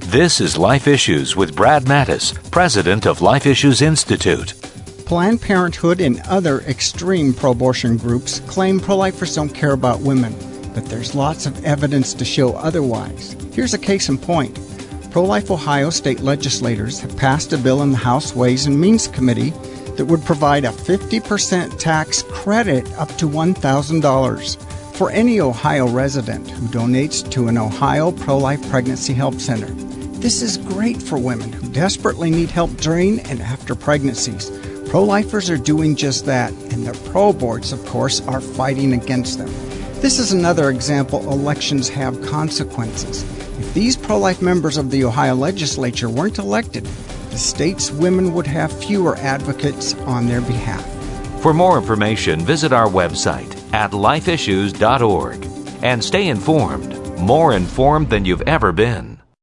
This is Life Issues with Brad Mattis, president of Life Issues Institute. Planned Parenthood and other extreme pro-abortion groups claim pro-lifers don't care about women, but there's lots of evidence to show otherwise. Here's a case in point. Pro-Life Ohio state legislators have passed a bill in the House Ways and Means Committee that would provide a 50% tax credit up to $1,000 for any Ohio resident who donates to an Ohio pro-life pregnancy help center. This is great for women who desperately need help during and after pregnancies. Pro-lifers are doing just that, and their pro-boards, of course, are fighting against them. This is another example elections have consequences. If these pro-life members of the Ohio legislature weren't elected, the state's women would have fewer advocates on their behalf. For more information, visit our website at lifeissues.org and stay informed, more informed than you've ever been.